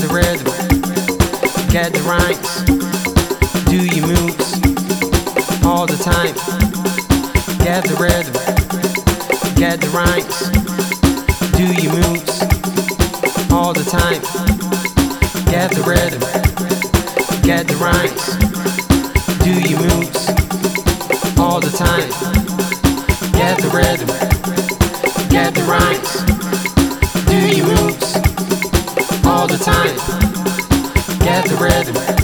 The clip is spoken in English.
the rhythm, get the rhymes, do your moves all the time. Get the rhythm, get the rhymes, do your moves all the time. Get the rhythm, get the rhymes, do your moves all the time. Get the rhythm, get the rhymes, do your moves all the time. Get the rhythm.